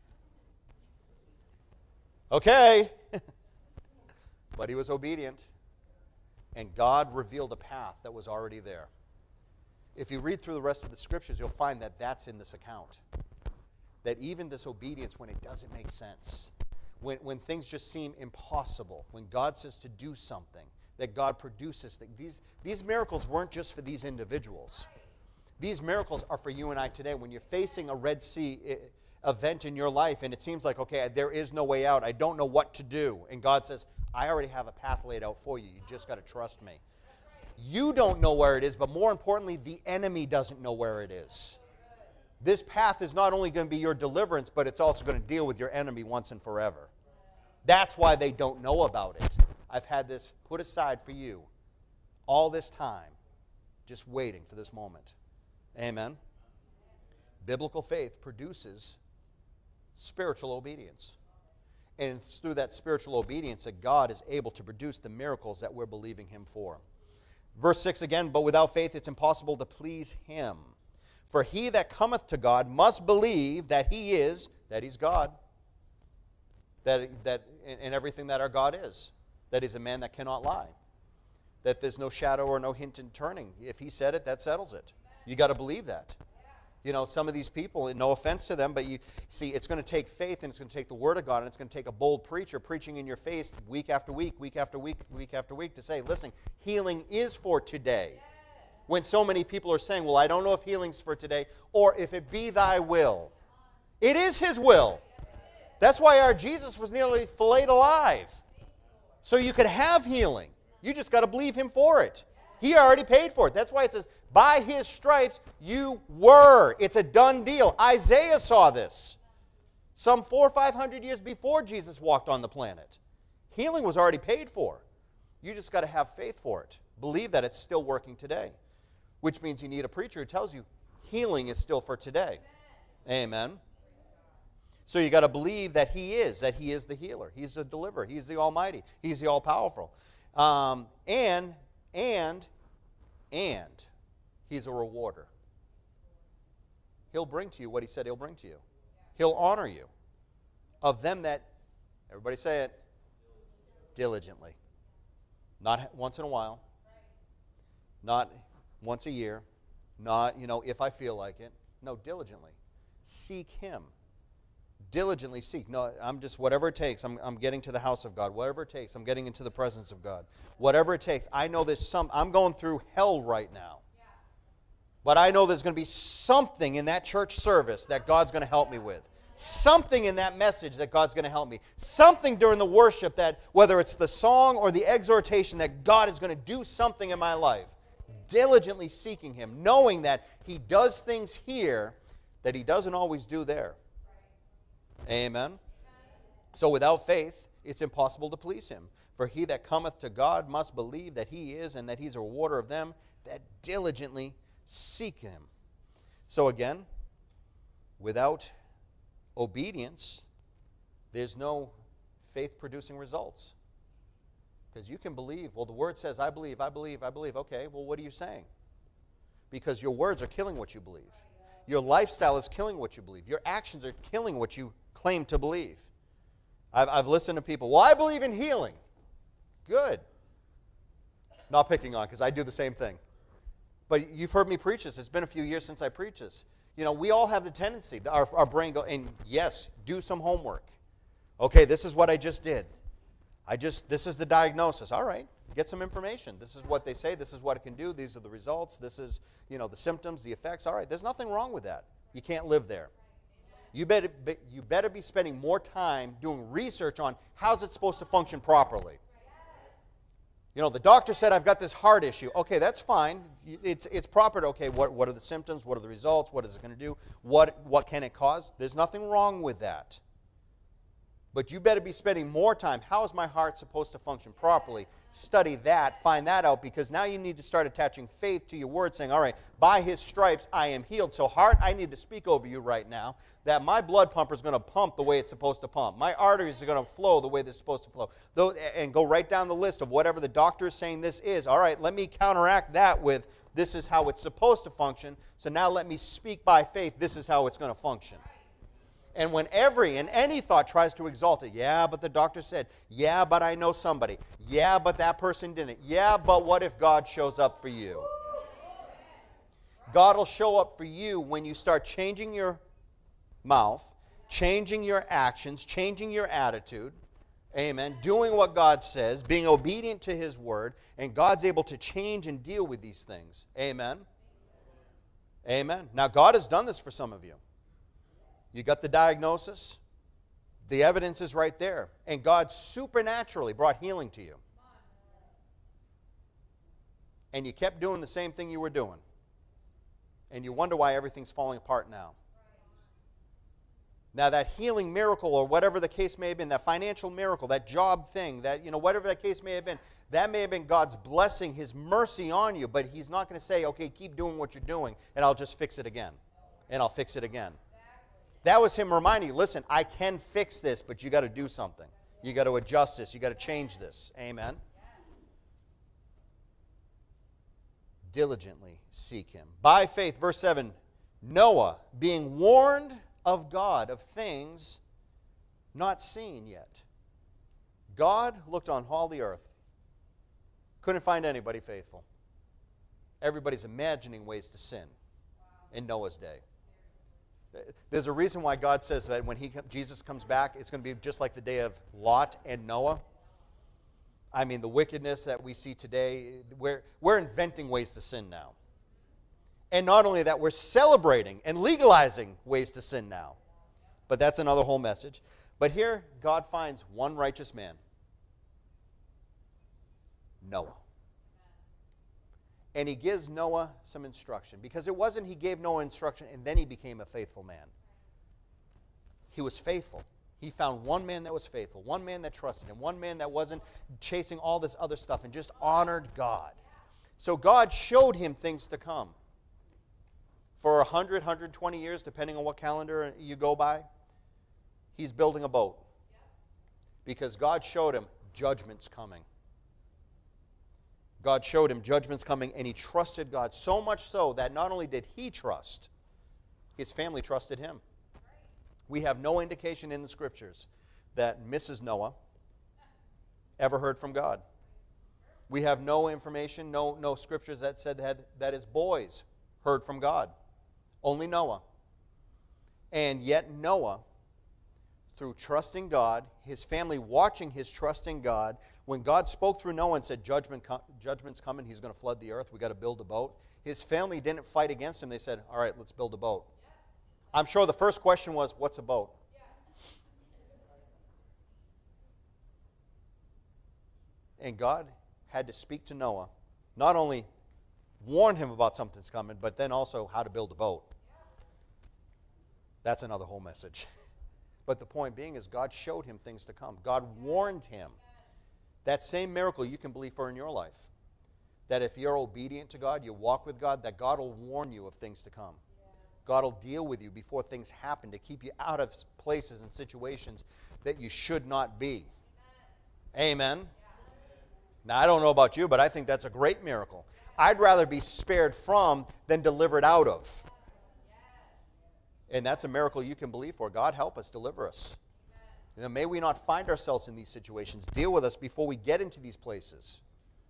Speaker 2: Okay. But he was obedient. And God revealed a path that was already there. If you read through the rest of the scriptures, you'll find that that's in this account. That even this obedience when it doesn't make sense, when, when things just seem impossible, when God says to do something, that God produces things. These, these miracles weren't just for these individuals. These miracles are for you and I today. When you're facing a Red Sea event in your life and it seems like, okay, there is no way out. I don't know what to do. And God says, I already have a path laid out for you. You just got to trust me. You don't know where it is, but more importantly, the enemy doesn't know where it is. This path is not only going to be your deliverance, but it's also going to deal with your enemy once and forever. That's why they don't know about it. I've had this put aside for you all this time, just waiting for this moment. Amen. Biblical faith produces spiritual obedience. And it's through that spiritual obedience that God is able to produce the miracles that we're believing him for. Verse six again, but without faith it's impossible to please him. For he that cometh to God must believe that he is, that he's God, that, that in, in everything that our God is, that he's a man that cannot lie, that there's no shadow or no hint in turning. If he said it, that settles it. You got to believe that. You know, some of these people, no offense to them, but you see, it's going to take faith and it's going to take the Word of God and it's going to take a bold preacher preaching in your face week after week, week after week, week after week to say, listen, healing is for today. Yes. When so many people are saying, well, I don't know if healing's for today or if it be thy will. It is his will. That's why our Jesus was nearly filleted alive. So you could have healing. You just got to believe him for it. He already paid for it. That's why it says, by his stripes you were. It's a done deal. Isaiah saw this some four or five hundred years before Jesus walked on the planet. Healing was already paid for. You just got to have faith for it. Believe that it's still working today. Which means you need a preacher who tells you healing is still for today. Amen. So you got to believe that he is, that he is the healer. He's the deliverer. He's the almighty. He's the all-powerful. Um, and, and, and he's a rewarder. He'll bring to you what he said he'll bring to you. He'll honor you. Of them that, everybody say it, diligently. Not once in a while. Not once a year. Not, you know, if I feel like it. No, diligently. Seek him. Diligently seek. No, I'm just, whatever it takes, I'm, I'm getting to the house of God. Whatever it takes, I'm getting into the presence of God. Whatever it takes. I know there's some, I'm going through hell right now. Yeah. But I know there's going to be something in that church service that God's going to help me with. Something in that message that God's going to help me. Something during the worship that, whether it's the song or the exhortation, that God is going to do something in my life. Diligently seeking him, knowing that he does things here that he doesn't always do there. Amen. So without faith, it's impossible to please him. For he that cometh to God must believe that he is, and that he's a rewarder of them that diligently seek him. So again, without obedience, there's no faith-producing results. Because you can believe, well, the Word says, I believe, I believe, I believe. Okay, well, what are you saying? because your words are killing what you believe. Your lifestyle is killing what you believe. Your actions are killing what you claim to believe. I've, I've listened to people, well, I believe in healing. Good. Not picking on, because I do the same thing. But you've heard me preach this. It's been a few years since I preached this. You know, we all have the tendency, our, our brain go, and yes, do some homework. Okay, this is what I just did. I just, this is the diagnosis. All right, get some information. This is what they say. This is what it can do. These are the results. This is, you know, the symptoms, the effects. All right, there's nothing wrong with that. You can't live there. You better, be, you better be spending more time doing research on how's it supposed to function properly. You know, the doctor said I've got this heart issue. Okay, that's fine. It's, it's proper to, okay, what, what are the symptoms? What are the results? What is it going to do? What, what can it cause? There's nothing wrong with that. But you better be spending more time. How is my heart supposed to function properly? Study that, find that out, because now you need to start attaching faith to your word, saying, all right, by his stripes I am healed. So heart, I need to speak over you right now that my blood pumper is going to pump the way it's supposed to pump. My arteries are going to flow the way they're supposed to flow. Though, and go right down the list of whatever the doctor is saying this is. All right, let me counteract that with this is how it's supposed to function. So now let me speak by faith. This is how it's going to function. And when every and any thought tries to exalt it, yeah, but the doctor said, yeah, but I know somebody. Yeah, but that person didn't. Yeah, but what if God shows up for you? God will show up for you when you start changing your mouth, changing your actions, changing your attitude. Amen. Doing what God says, being obedient to his word, and God's able to change and deal with these things. Amen. Amen. Now, God has done this for some of you. You got the diagnosis. The evidence is right there. And God supernaturally brought healing to you. And you kept doing the same thing you were doing. And you wonder why everything's falling apart now. Now that healing miracle, or whatever the case may have been, that financial miracle, that job thing, that, you know, whatever that case may have been, that may have been God's blessing, his mercy on you, but he's not going to say, okay, keep doing what you're doing, and I'll just fix it again. And I'll fix it again. That was him reminding you, listen, I can fix this, but you got to do something. You got to adjust this. You got to change this. Amen. Diligently seek him. By faith, verse seven, Noah, being warned of God of things not seen yet. God looked on all the earth. Couldn't find anybody faithful. Everybody's imagining ways to sin in Noah's day. There's a reason why God says that when he, Jesus comes back, it's going to be just like the day of Lot and Noah. I mean, the wickedness that we see today, we're, we're inventing ways to sin now. And not only that, we're celebrating and legalizing ways to sin now. But that's another whole message. But here, God finds one righteous man. Noah. And he gives Noah some instruction. Because it wasn't he gave Noah instruction and then he became a faithful man. He was faithful. He found one man that was faithful, one man that trusted him, one man that wasn't chasing all this other stuff and just honored God. So God showed him things to come. For one hundred, one hundred twenty years, depending on what calendar you go by, he's building a boat. Because God showed him judgment's coming. God showed him judgment's coming, and he trusted God so much so that not only did he trust, his family trusted him. We have no indication in the Scriptures that Missus Noah ever heard from God. We have no information, no, no Scriptures that said that, that his boys heard from God. Only Noah. And yet Noah, through trusting God, his family watching his trust in God, when God spoke through Noah and said, Judgment, judgment's coming, he's going to flood the earth, we've got to build a boat, his family didn't fight against him. They said, all right, let's build a boat. I'm sure the first question was, what's a boat? And God had to speak to Noah, not only warn him about something's coming, but then also how to build a boat. That's another whole message. But the point being is God showed him things to come. God warned him. That same miracle you can believe for in your life. That if you're obedient to God, you walk with God, that God will warn you of things to come. God will deal with you before things happen to keep you out of places and situations that you should not be. Amen. Amen. Now, I don't know about you, but I think that's a great miracle. I'd rather be spared from than delivered out of. And that's a miracle you can believe for. God help us, deliver us. You know, may we not find ourselves in these situations. Deal with us before we get into these places.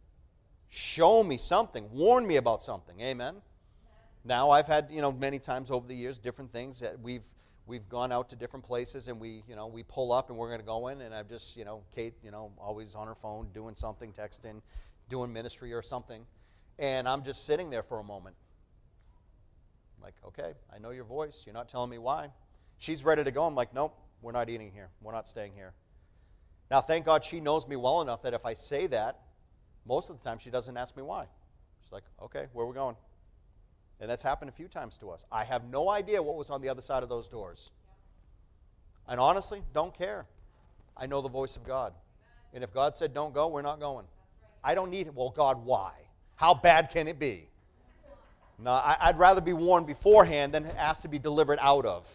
Speaker 2: Show me something. Warn me about something. Amen. Now, I've had, you know, many times over the years, different things that we've we've gone out to different places, and we, you know, we pull up and we're going to go in, and I've just, you know, Kate, you know, always on her phone doing something, texting, doing ministry or something, and I'm just sitting there for a moment. Like, okay, I know your voice. You're not telling me why. She's ready to go. I'm like, nope, we're not eating here. We're not staying here. Now, thank God she knows me well enough that if I say that, most of the time she doesn't ask me why. She's like, okay, where are we going? And that's happened a few times to us. I have no idea what was on the other side of those doors. And honestly, don't care. I know the voice of God. And if God said don't go, we're not going. I don't need it. Well, God, why? How bad can it be? No, I, I'd rather be warned beforehand than asked to be delivered out of.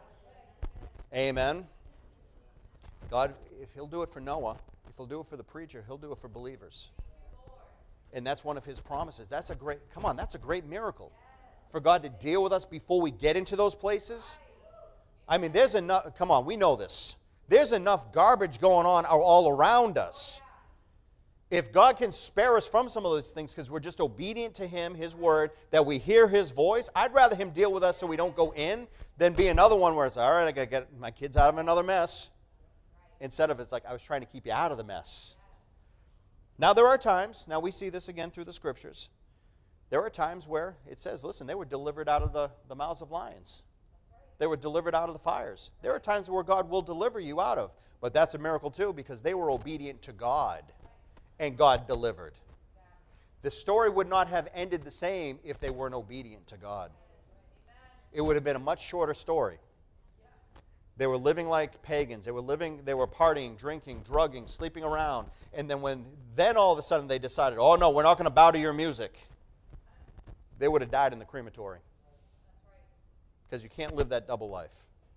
Speaker 2: Amen. God, if he'll do it for Noah, if he'll do it for the preacher, he'll do it for believers. And that's one of his promises. That's a great, come on, that's a great miracle. For God to deal with us before we get into those places. I mean, there's enough, come on, we know this. There's enough garbage going on all around us. If God can spare us from some of those things because we're just obedient to him, his word, that we hear his voice, I'd rather him deal with us so we don't go in than be another one where it's, all right, I got to get my kids out of another mess. Instead of it's like, I was trying to keep you out of the mess. Now, there are times, now we see this again through the scriptures. There are times where it says, listen, they were delivered out of the, the mouths of lions. They were delivered out of the fires. There are times where God will deliver you out of. But that's a miracle too because they were obedient to God. And God delivered. The story would not have ended the same if they weren't obedient to God. It would have been a much shorter story. They were living like pagans. They were living, they were partying, drinking, drugging, sleeping around. And then when, then all of a sudden they decided, oh no, we're not going to bow to your music. They would have died in the crematory. Because you can't live that double life.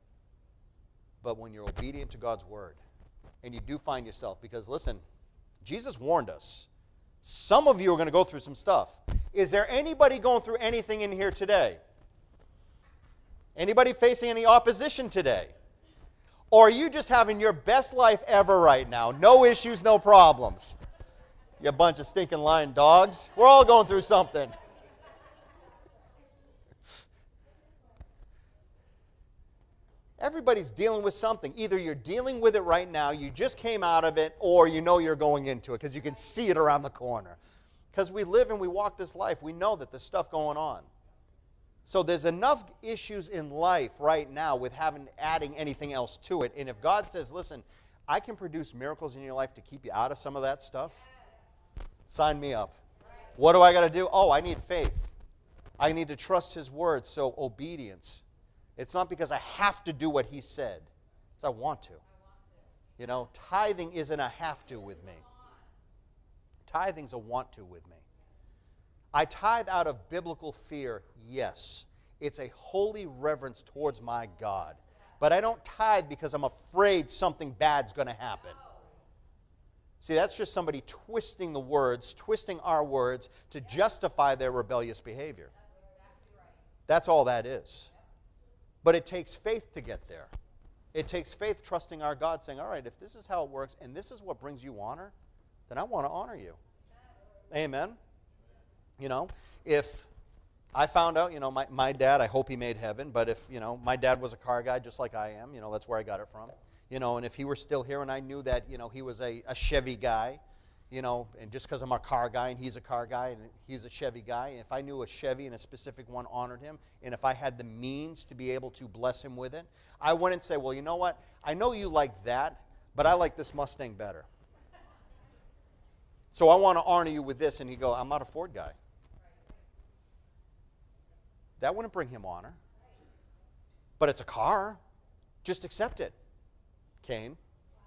Speaker 2: But when you're obedient to God's word, and you do find yourself, because listen, Jesus warned us. Some of you are going to go through some stuff. Is there anybody going through anything in here today? Anybody facing any opposition today? Or are you just having your best life ever right now? No issues, no problems. You bunch of stinking lying dogs. We're all going through something. Everybody's dealing with something. Either you're dealing with it right now, you just came out of it, or you know you're going into it because you can see it around the corner. Because we live and we walk this life, we know that there's stuff going on. So there's enough issues in life right now with having adding anything else to it. And if God says, listen, I can produce miracles in your life to keep you out of some of that stuff, sign me up. What do I got to do? Oh, I need faith. I need to trust his word. So obedience. It's not because I have to do what he said. It's I want to. You know, tithing isn't a have to with me. Tithing's a want to with me. I tithe out of biblical fear, yes. It's a holy reverence towards my God. But I don't tithe because I'm afraid something bad's going to happen. See, that's just somebody twisting the words, twisting our words to justify their rebellious behavior. That's all that is. But it takes faith to get there. It takes faith trusting our God, saying, all right, if this is how it works and this is what brings you honor, then I want to honor you. Amen. You know, if I found out, you know, my, my dad, I hope he made heaven, but if, you know, my dad was a car guy just like I am, you know, that's where I got it from. You know, and if he were still here and I knew that, you know, he was a, a Chevy guy, you know, and just because I'm a car guy and he's a car guy and he's a Chevy guy, and if I knew a Chevy and a specific one honored him, and if I had the means to be able to bless him with it, I wouldn't say, well, you know what, I know you like that, but I like this Mustang better. So I want to honor you with this, and he'd go, I'm not a Ford guy. That wouldn't bring him honor. But it's a car. Just accept it, Cain.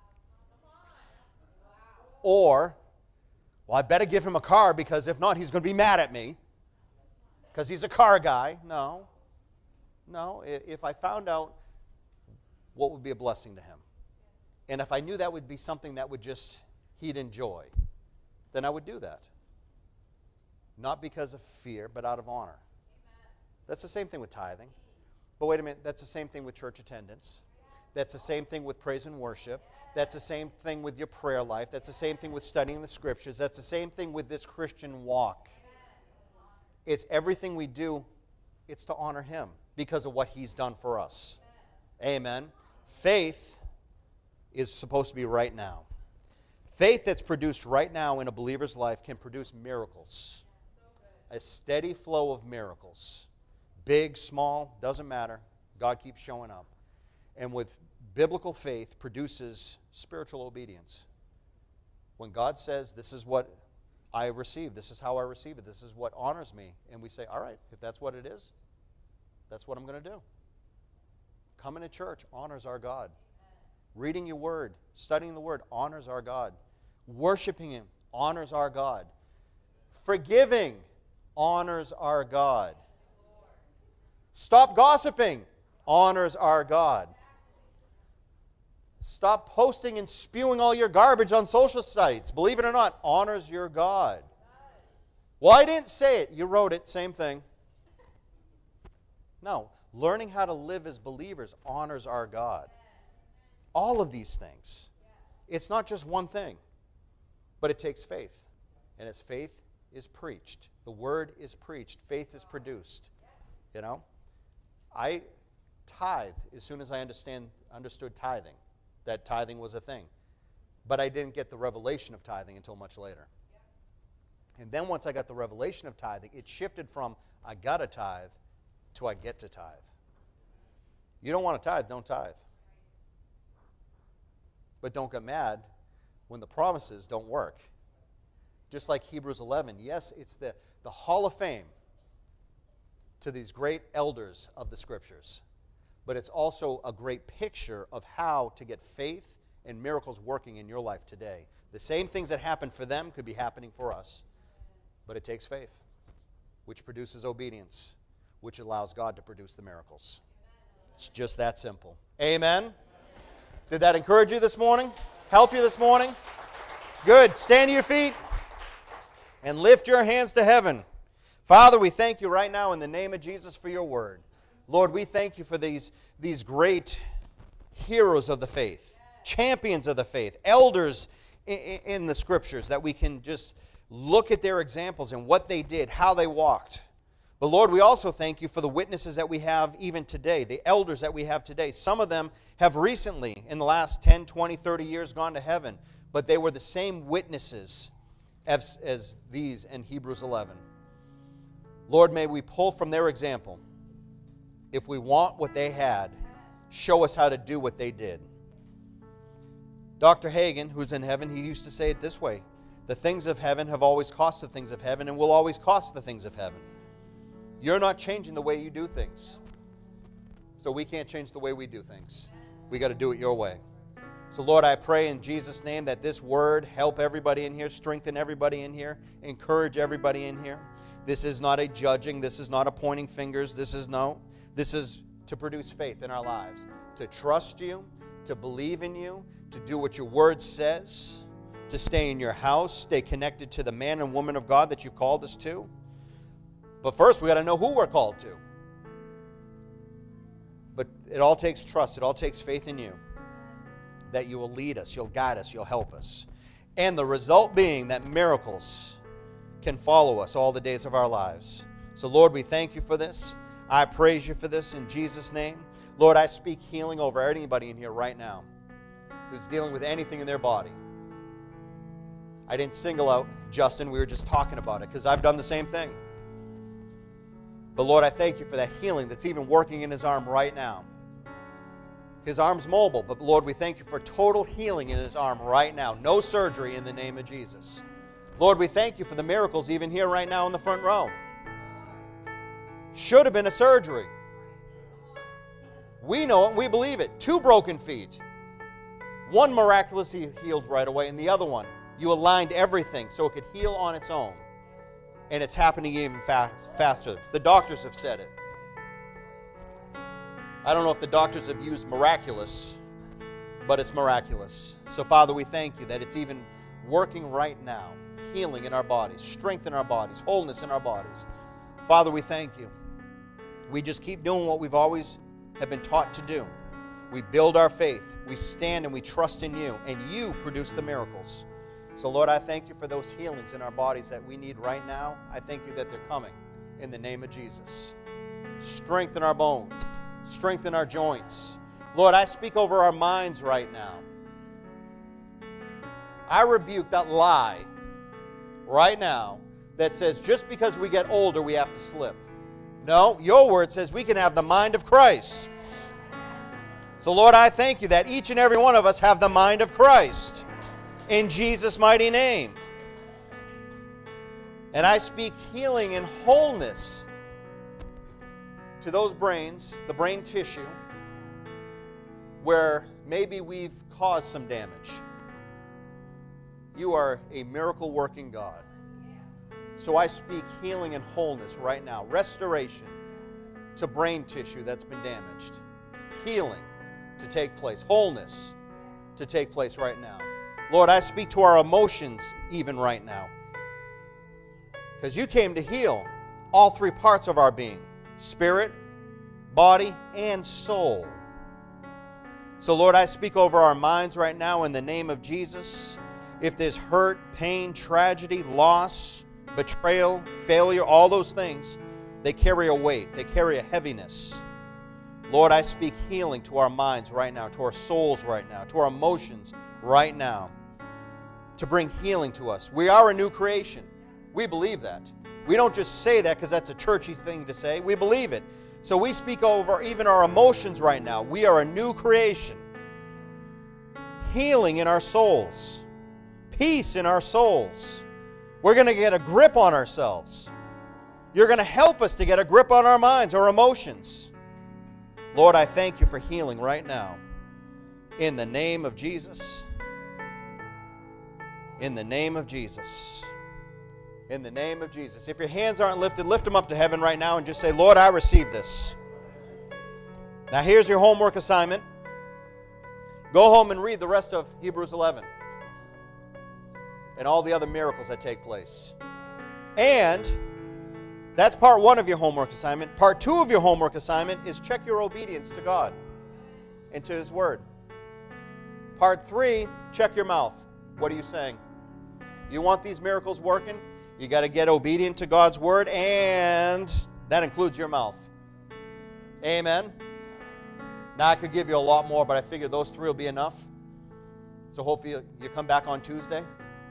Speaker 2: Or, well, I better give him a car because if not, he's going to be mad at me because he's a car guy. No. No. If I found out what would be a blessing to him, and if I knew that would be something that would just, he'd enjoy, then I would do that. not because of fear, but out of honor. That's the same thing with tithing. But wait a minute, that's the same thing with church attendance. That's the same thing with praise and worship. That's the same thing with your prayer life. That's the same thing with studying the scriptures. That's the same thing with this Christian walk. It's everything we do, it's to honor Him because of what He's done for us. Amen. Faith is supposed to be right now. Faith that's produced right now in a believer's life can produce miracles. A steady flow of miracles. Big, small, doesn't matter. God keeps showing up. And with biblical faith produces spiritual obedience. When God says, this is what I receive, this is how I receive it, this is what honors me, and we say, all right, if that's what it is, that's what I'm going to do. Coming to church honors our God. Reading your word, studying the word honors our God. Worshiping Him honors our God. Forgiving honors our God. Stop gossiping honors our God. Stop posting and spewing all your garbage on social sites. Believe it or not, honors your God. Well, I didn't say it. You wrote it. Same thing. No. Learning how to live as believers honors our God. All of these things. It's not just one thing. But it takes faith. And as faith is preached, the word is preached, faith is produced. You know? I tithed as soon as I understand, understood tithing. That tithing was a thing. But I didn't get the revelation of tithing until much later. And then once I got the revelation of tithing, it shifted from I got to tithe to I get to tithe. You don't want to tithe, don't tithe. But don't get mad when the promises don't work. Just like Hebrews eleven. Yes, it's the, the hall of fame to these great elders of the Scriptures. But it's also a great picture of how to get faith and miracles working in your life today. The same things that happened for them could be happening for us. But it takes faith, which produces obedience, which allows God to produce the miracles. It's just that simple. Amen? Did that encourage you this morning? Help you this morning? Good. Stand to your feet and lift your hands to heaven. Father, we thank you right now in the name of Jesus for your word. Lord, we thank you for these, these great heroes of the faith, champions of the faith, elders in, in the Scriptures that we can just look at their examples and what they did, how they walked. But Lord, we also thank you for the witnesses that we have even today, the elders that we have today. Some of them have recently, in the last ten, twenty, thirty years, gone to heaven, but they were the same witnesses as, as these in Hebrews eleven. Lord, may we pull from their example. If we want what they had, show us how to do what they did. Doctor Hagin, who's in heaven, he used to say it this way: the things of heaven have always cost the things of heaven and will always cost the things of heaven. You're not changing the way you do things. So we can't change the way we do things. We got to do it your way. So Lord, I pray in Jesus' name that this word help everybody in here, strengthen everybody in here, encourage everybody in here. This is not a judging. This is not a pointing fingers. This is no. This is to produce faith in our lives, to trust you, to believe in you, to do what your word says, to stay in your house, stay connected to the man and woman of God that you've called us to. But first, we got to know who we're called to. But it all takes trust. It all takes faith in you, that you will lead us, you'll guide us, you'll help us. And the result being that miracles can follow us all the days of our lives. So, Lord, we thank you for this. I praise you for this in Jesus' name. Lord, I speak healing over anybody in here right now who's dealing with anything in their body. I didn't single out Justin. We were just talking about it because I've done the same thing. But Lord, I thank you for that healing that's even working in his arm right now. His arm's mobile, but Lord, we thank you for total healing in his arm right now. No surgery in the name of Jesus. Lord, we thank you for the miracles even here right now in the front row. Should have been a surgery. We know it and we believe it. Two broken feet. One miraculously healed right away, and the other one, you aligned everything so it could heal on its own. And it's happening even fast, faster. The doctors have said it. I don't know if the doctors have used miraculous, but it's miraculous. So, Father, we thank you that it's even working right now, healing in our bodies, strength in our bodies, wholeness in our bodies. Father, we thank you. We just keep doing what we've always have been taught to do. We build our faith. We stand and we trust in you, and you produce the miracles. So, Lord, I thank you for those healings in our bodies that we need right now. I thank you that they're coming in the name of Jesus. Strengthen our bones. Strengthen our joints. Lord, I speak over our minds right now. I rebuke that lie right now that says just because we get older we have to slip. No, your word says we can have the mind of Christ. So, Lord, I thank you that each and every one of us have the mind of Christ. In Jesus' mighty name. And I speak healing and wholeness to those brains, the brain tissue, where maybe we've caused some damage. You are a miracle-working God. So I speak healing and wholeness right now. Restoration to brain tissue that's been damaged. Healing to take place. Wholeness to take place right now. Lord, I speak to our emotions even right now. Because you came to heal all three parts of our being. Spirit, body, and soul. So, Lord, I speak over our minds right now in the name of Jesus. If there's hurt, pain, tragedy, loss, betrayal, failure, all those things, they carry a weight. They carry a heaviness. Lord, I speak healing to our minds right now, to our souls right now, to our emotions right now, to bring healing to us. We are a new creation. We believe that. We don't just say that because that's a churchy thing to say. We believe it. So we speak over even our emotions right now. We are a new creation. Healing in our souls. Peace in our souls. We're going to get a grip on ourselves. You're going to help us to get a grip on our minds, our emotions. Lord, I thank you for healing right now. In the name of Jesus. In the name of Jesus. In the name of Jesus. If your hands aren't lifted, lift them up to heaven right now and just say, Lord, I receive this. Now here's your homework assignment. Go home and read the rest of Hebrews eleven. And all the other miracles that take place. And that's part one of your homework assignment. Part two of your homework assignment is check your obedience to God and to His Word. Part three, check your mouth. What are you saying? You want these miracles working? You got to get obedient to God's Word, and that includes your mouth. Amen? Now, I could give you a lot more, but I figure those three will be enough. So hopefully you come back on Tuesday.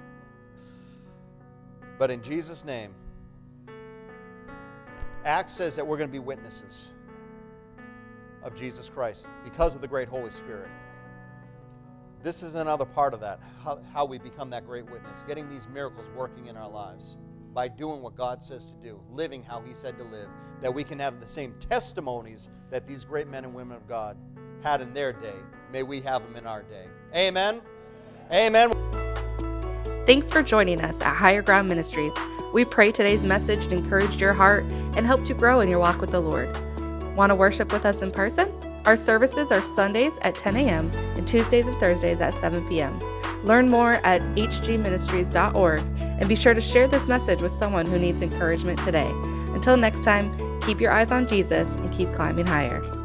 Speaker 2: But in Jesus' name, Acts says that we're going to be witnesses of Jesus Christ because of the great Holy Spirit. This is another part of that, how, how we become that great witness, getting these miracles working in our lives by doing what God says to do, living how He said to live, that we can have the same testimonies that these great men and women of God had in their day. May we have them in our day. Amen? Amen.
Speaker 1: Thanks for joining us at Higher Ground Ministries. We pray today's message encouraged your heart and helped you grow in your walk with the Lord. Want to worship with us in person? Our services are Sundays at ten a.m. and Tuesdays and Thursdays at seven p.m. Learn more at h g ministries dot org and be sure to share this message with someone who needs encouragement today. Until next time, keep your eyes on Jesus and keep climbing higher.